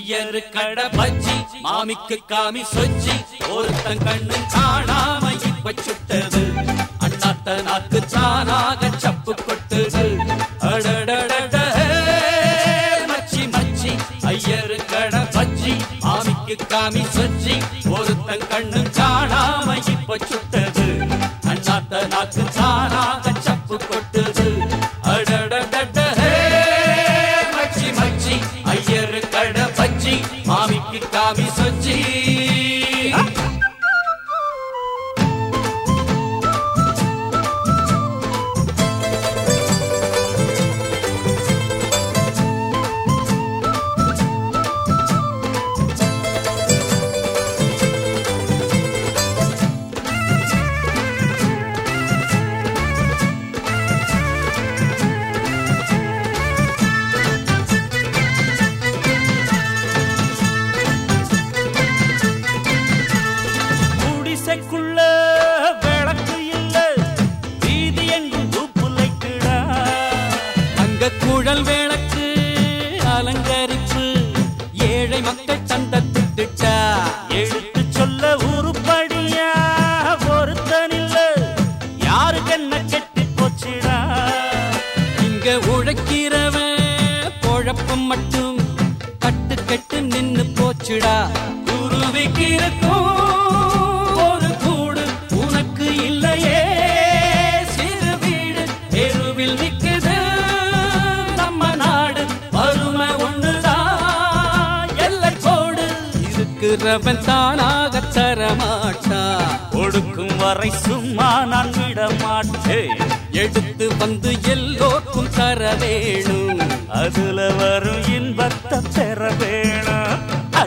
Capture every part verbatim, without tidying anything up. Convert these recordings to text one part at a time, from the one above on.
ஐயரு கடை பஜ்ஜி மாமிக்கு காமி சொச்சி ஒருத்தன் கண்ணு காணாம இப்ப சுட்டது அண்ணாத்த நாக்கு தானாக சப்பு கொட்டுது அடடடட மச்சி மச்சி ஐயரு கடை பஜ்ஜி மாமிக்கு காமி சொச்சி ஒருத்தன் கண்ணு காணாம இப்ப சுட்டது அண்ணாத்த நாக்கு தானாக சப்பு கொட்டுது அடடடட மச்சி மச்சி ஐயரு கடை பஜ்ஜி மாமிக்கு காமி சொச்சி குழல் விளக்கு அலங்கரிப்பு ஏழை மக்கள் தந்தத்திட்டா எழுத்து சொல்ல உருப்படியா ஒருத்தனில்ல யாருக்கு என்ன கெட்டி போச்சுடா இங்க உழைக்கிறவன் பொழப்பம் மட்டும் கட்டு கட்டு நின்னு போச்சுடா குருவிக்கு இருக்கும் ஒரு கூடு உனக்கு இல்லையே சிறு வீடு தெருவில் நிக்குது ரவன் தானாக தரமாட்டா ஒடுக்கும் வரை சும்மா நான் விட மாட்டேன் எடுத்து வந்து எல்லோருக்கும் தர வேணும் அதுல வரும் இன்பத்தை பெற வேணும்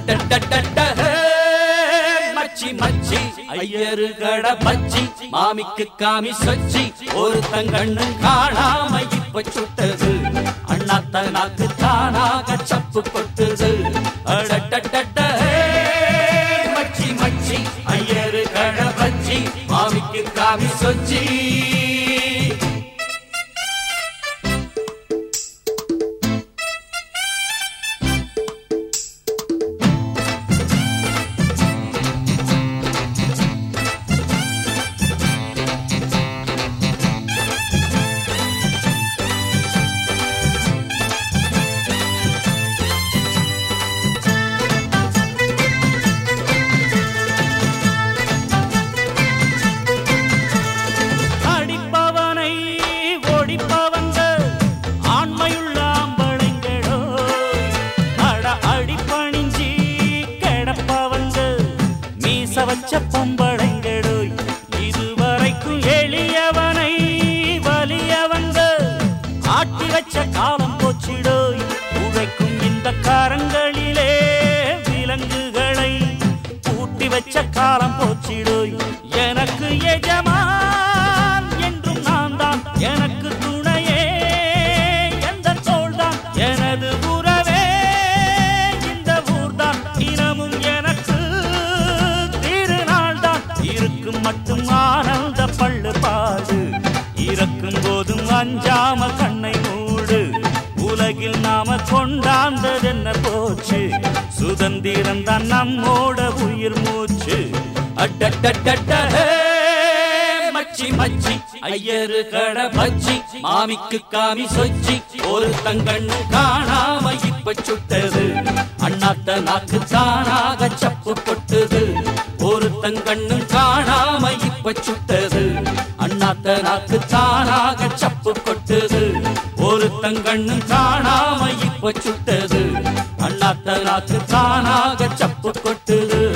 மச்சி மச்சி ஐயரு கடை பஜ்ஜி மாமிக்கு காமி சொச்சி ஒரு தங்கண்ணு காணாம இப்ப சுட்டது அண்ணாத்த நாக்கு தானாக சப்பு கொட்டுது அடடடட மச்சி மச்சி ஐயரு கடை பஜ்ஜி மாமிக்கு காமி சொச்சி வச்ச பொம்பளைங்களோய் இதுவரைக்கும் எளியவனை வலியவங்க ஆட்டி வச்ச காலம் போச்சிடோய் உழைக்கும் இந்த காரங்களிலே விலங்குகளை கூட்டி வச்ச காலம் போச்சிடோய் எனக்கு எஜமான் என்றும் நான் தான் எனக்கு துணையே எந்த தோள் தான் எனது உறவே இந்த ஊர்தான் இனமும் எனக்கு இருக்கும் மட்டும் ஆனந்த பள்ளு பாடு இறக்கும் போதும் அஞ்சாம கண்ணை மூடு உலகில் நாம கொண்டாந்தது என்ன போச்சு சுதந்திரம் தான் நம்மோட உயிர் மூச்சு அடடடட மச்சி மச்சி ஐயரு கடை பஜ்ஜி மாமிக்கு காமி சொச்சி ஒரு தங்கண்ணு காணாம இப்ப சுட்டது அண்ணாத்த நாக்கு தானாக சப்பு கொட்டுது ஒரு தங்கண்ணு காணாம இப்ப சுட்டது அண்ணாத்த நாக்கு தானாக சப்பு கொட்டுது ஒரு தங்கண்ணு காணாம இப்ப சுட்டது அண்ணாத்த நாக்கு தானாக சப்பு கொட்டுது